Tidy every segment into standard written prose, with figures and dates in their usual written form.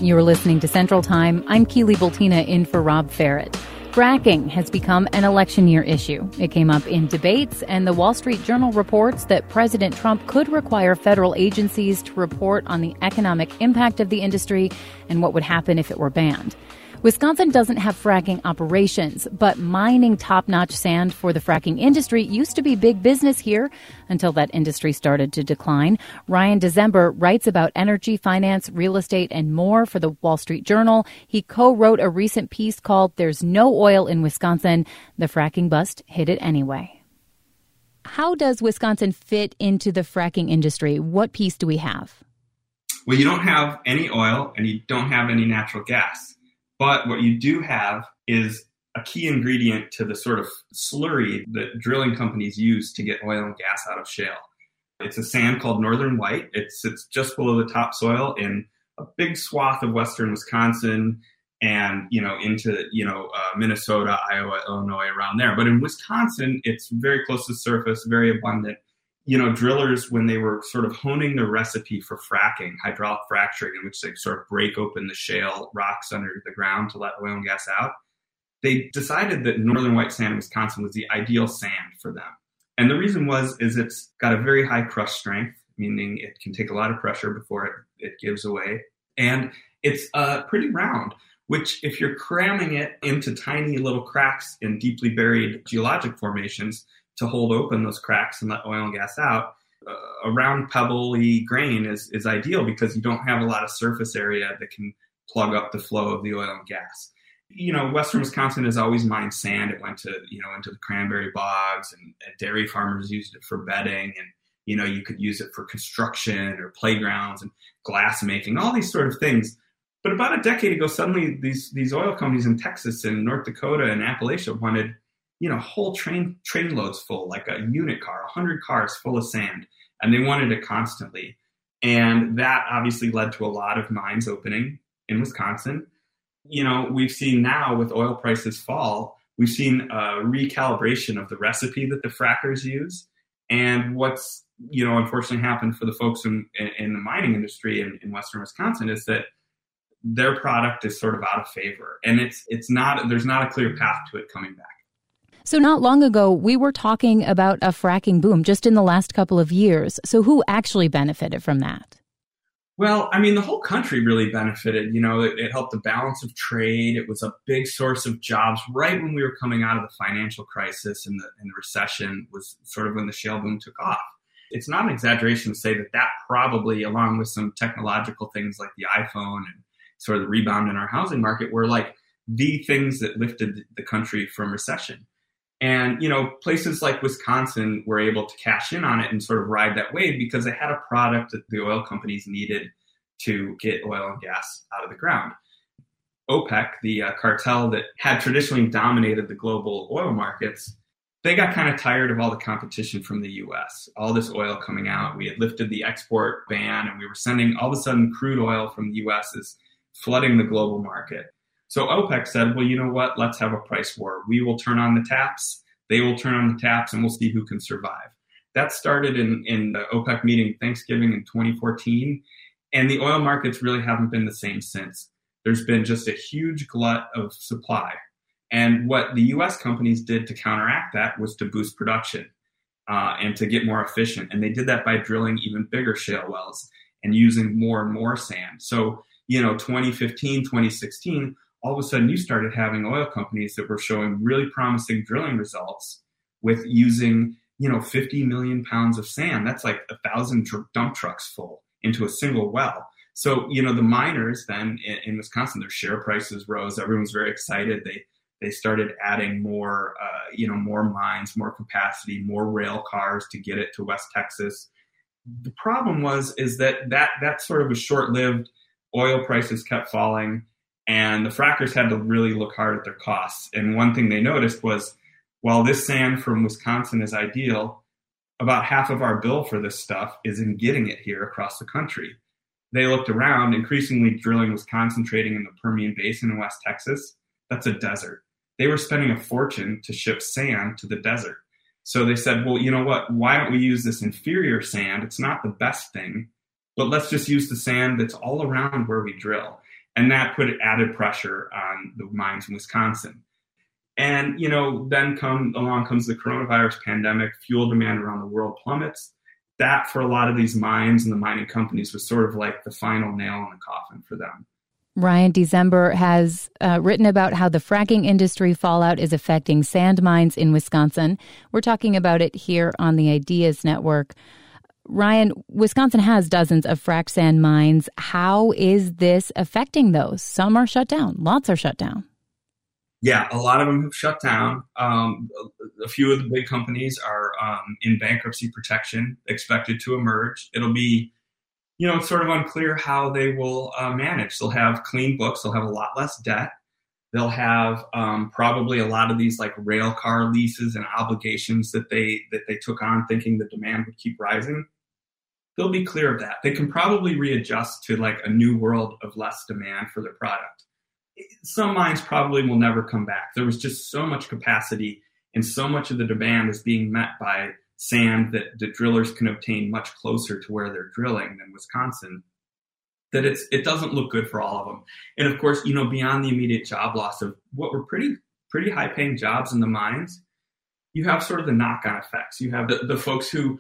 You're listening to Central Time. I'm Keely Bultina in for Rob Ferret. Fracking has become an election year issue. It came up in debates, and the Wall Street Journal reports that President Trump could require federal agencies to report on the economic impact of the industry and what would happen if it were banned. Wisconsin doesn't have fracking operations, but mining top-notch sand for the fracking industry used to be big business here until that industry started to decline. Ryan December writes about energy, finance, real estate, and more for the Wall Street Journal. He co-wrote a recent piece called "There's No Oil in Wisconsin. The Fracking Bust Hit It Anyway." How does Wisconsin fit into the fracking industry? What piece do we have? Well, you don't have any oil and you don't have any natural gas. But what you do have is a key ingredient to the sort of slurry that drilling companies use to get oil and gas out of shale. It's a sand called Northern White. It sits just below the topsoil in a big swath of western Wisconsin and, into, Minnesota, Iowa, Illinois, around there. But in Wisconsin, it's very close to the surface, very abundant. Drillers, when they were sort of honing their recipe for fracking, hydraulic fracturing, in which they sort of break open the shale rocks under the ground to let oil and gas out, they decided that Northern White sand in Wisconsin was the ideal sand for them. And the reason is it's got a very high crush strength, meaning it can take a lot of pressure before it gives away. And it's pretty round, which if you're cramming it into tiny little cracks in deeply buried geologic formations, to hold open those cracks and let oil and gas out, a round pebbly grain is ideal because you don't have a lot of surface area that can plug up the flow of the oil and gas. Western Wisconsin has always mined sand. It went to, into the cranberry bogs, and dairy farmers used it for bedding, and, you could use it for construction or playgrounds and glass making, all these sort of things. But about a decade ago, suddenly these oil companies in Texas and North Dakota and Appalachia wanted whole train loads full, like a unit car, 100 cars full of sand, and they wanted it constantly. And that obviously led to a lot of mines opening in Wisconsin. We've seen now with oil prices fall, we've seen a recalibration of the recipe that the frackers use. And what's, unfortunately happened for the folks in the mining industry in Western Wisconsin is that their product is sort of out of favor. And there's not a clear path to it coming back. So not long ago, we were talking about a fracking boom just in the last couple of years. So who actually benefited from that? Well, the whole country really benefited. It helped the balance of trade. It was a big source of jobs right when we were coming out of the financial crisis and the recession was sort of when the shale boom took off. It's not an exaggeration to say that probably, along with some technological things like the iPhone and sort of the rebound in our housing market, were like the things that lifted the country from recession. And, places like Wisconsin were able to cash in on it and sort of ride that wave because they had a product that the oil companies needed to get oil and gas out of the ground. OPEC, the cartel that had traditionally dominated the global oil markets, they got kind of tired of all the competition from the U.S., all this oil coming out. We had lifted the export ban, and we were sending, all of a sudden, crude oil from the U.S. is flooding the global market. So OPEC said, well, you know what? Let's have a price war. We will turn on the taps. They will turn on the taps, and we'll see who can survive. That started in the OPEC meeting Thanksgiving in 2014, and the oil markets really haven't been the same since. There's been just a huge glut of supply. And what the U.S. companies did to counteract that was to boost production and to get more efficient. And they did that by drilling even bigger shale wells and using more and more sand. So, 2015, 2016, all of a sudden you started having oil companies that were showing really promising drilling results with using, 50 million pounds of sand. That's like 1,000 dump trucks full into a single well. So, the miners then in Wisconsin, their share prices rose. Everyone was very excited. They started adding more, more mines, more capacity, more rail cars to get it to West Texas. The problem is that sort of was short-lived. Oil prices kept falling. And the frackers had to really look hard at their costs. And one thing they noticed was, while this sand from Wisconsin is ideal, about half of our bill for this stuff is in getting it here across the country. They looked around, increasingly drilling was concentrating in the Permian Basin in West Texas. That's a desert. They were spending a fortune to ship sand to the desert. So they said, well, you know what? Why don't we use this inferior sand? It's not the best thing, but let's just use the sand that's all around where we drill. And that put added pressure on the mines in Wisconsin. And, then along comes the coronavirus pandemic, fuel demand around the world plummets. That, for a lot of these mines and the mining companies, was sort of like the final nail in the coffin for them. Ryan December has written about how the fracking industry fallout is affecting sand mines in Wisconsin. We're talking about it here on the Ideas Network. Ryan, Wisconsin has dozens of fracked sand mines. How is this affecting those? Some are shut down. Lots are shut down. Yeah, a lot of them have shut down. A few of the big companies are in bankruptcy protection, expected to emerge. It'll be, it's sort of unclear how they will manage. They'll have clean books. They'll have a lot less debt. They'll have probably a lot of these like rail car leases and obligations that they took on thinking the demand would keep rising. They'll be clear of that. They can probably readjust to like a new world of less demand for their product. Some mines probably will never come back. There was just so much capacity and so much of the demand is being met by sand that the drillers can obtain much closer to where they're drilling than Wisconsin, that it doesn't look good for all of them. And of course, beyond the immediate job loss of what were pretty high paying jobs in the mines, you have sort of the knock-on effects. You have the folks who,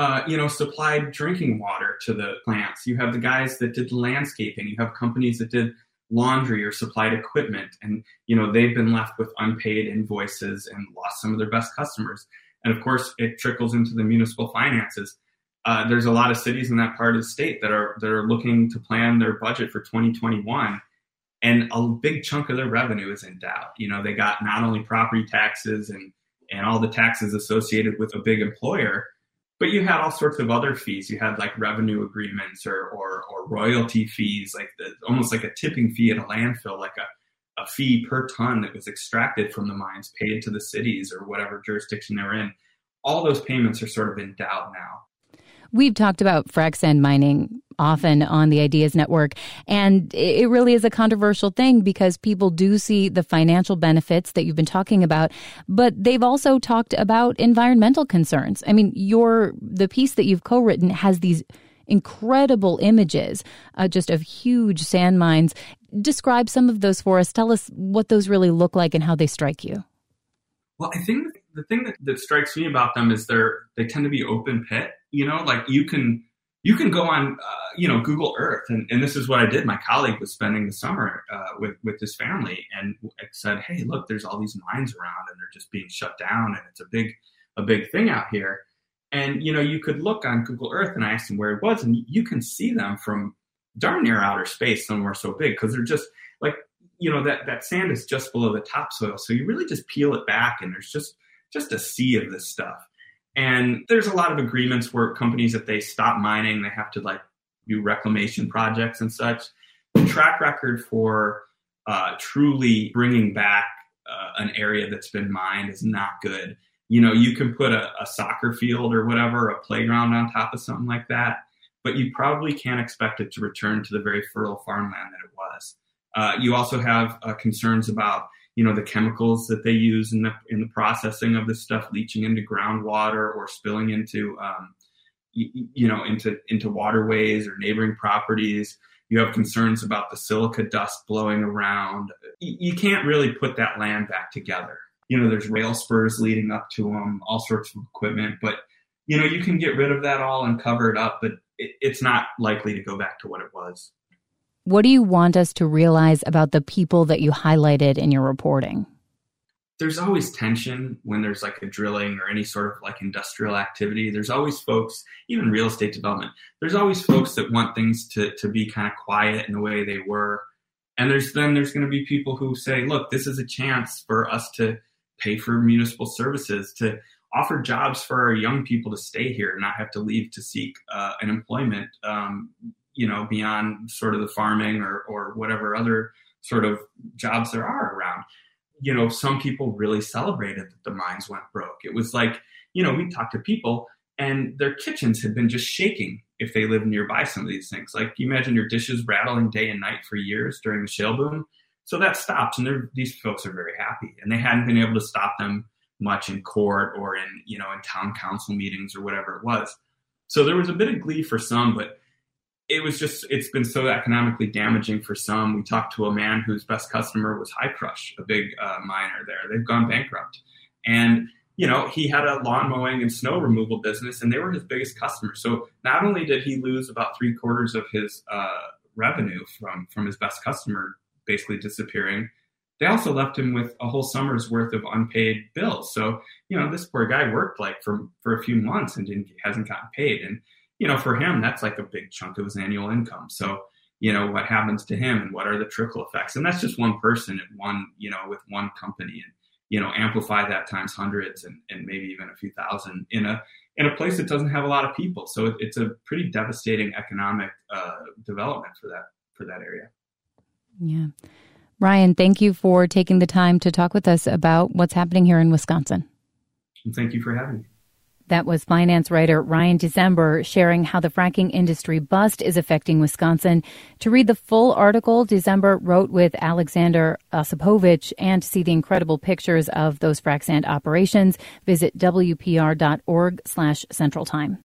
supplied drinking water to the plants. You have the guys that did landscaping. You have companies that did laundry or supplied equipment. And, they've been left with unpaid invoices and lost some of their best customers. And of course, it trickles into the municipal finances. There's a lot of cities in that part of the state that are looking to plan their budget for 2021. And a big chunk of their revenue is in doubt. They got not only property taxes and all the taxes associated with a big employer, but you had all sorts of other fees. You had like revenue agreements or royalty fees, like almost like a tipping fee at a landfill, like a fee per ton that was extracted from the mines paid to the cities or whatever jurisdiction they were in. All those payments are sort of in doubt now. We've talked about frac sand mining often on the Ideas Network, and it really is a controversial thing because people do see the financial benefits that you've been talking about, but they've also talked about environmental concerns. I mean, the piece that you've co-written has these incredible images just of huge sand mines. Describe some of those for us. Tell us what those really look like and how they strike you. Well, I think the thing that strikes me about them is they tend to be open pit. Like you can go on, Google Earth. And this is what I did. My colleague was spending the summer with his family and said, hey, look, there's all these mines around and they're just being shut down. And it's a big thing out here. And, you could look on Google Earth, and I asked him where it was, and you can see them from darn near outer space somewhere so big because they're just like, that sand is just below the topsoil. So you really just peel it back and there's just a sea of this stuff. And there's a lot of agreements where companies, if they stop mining, they have to like do reclamation projects and such. The track record for truly bringing back an area that's been mined is not good. You can put a soccer field or whatever, a playground on top of something like that, but you probably can't expect it to return to the very fertile farmland that it was. You also have concerns about, the chemicals that they use in the processing of this stuff, leaching into groundwater or spilling into, into waterways or neighboring properties. You have concerns about the silica dust blowing around. You can't really put that land back together. There's rail spurs leading up to them, all sorts of equipment, but, you can get rid of that all and cover it up, but it's not likely to go back to what it was. What do you want us to realize about the people that you highlighted in your reporting? There's always tension when there's like a drilling or any sort of like industrial activity. There's always folks, even real estate development, there's always folks that want things to be kind of quiet in the way they were. And there's going to be people who say, look, this is a chance for us to pay for municipal services, to offer jobs for our young people to stay here and not have to leave to seek an employment, beyond sort of the farming or whatever other sort of jobs there are around. Some people really celebrated that the mines went broke. It was like, we talked to people and their kitchens had been just shaking if they lived nearby some of these things. Like you imagine your dishes rattling day and night for years during the shale boom. So that stopped, and these folks are very happy, and they hadn't been able to stop them much in court or in town council meetings or whatever it was. So there was a bit of glee for some, but it's been so economically damaging for some. We talked to a man whose best customer was High Crush, a big miner there. They've gone bankrupt. And, he had a lawn mowing and snow removal business, and they were his biggest customer. So not only did he lose about 3/4 of his revenue from his best customer basically disappearing, they also left him with a whole summer's worth of unpaid bills. So, this poor guy worked for a few months and hasn't gotten paid. And, for him, that's like a big chunk of his annual income. So, what happens to him and what are the trickle effects? And that's just one person at with one company, and, amplify that times hundreds and maybe even a few thousand in a place that doesn't have a lot of people. So it's a pretty devastating economic development for that area. Yeah. Ryan, thank you for taking the time to talk with us about what's happening here in Wisconsin. And thank you for having me. That was finance writer Ryan December sharing how the fracking industry bust is affecting Wisconsin. To read the full article, December wrote with Alexander Osipovich, and to see the incredible pictures of those frac sand operations, visit WPR.org/Central Time.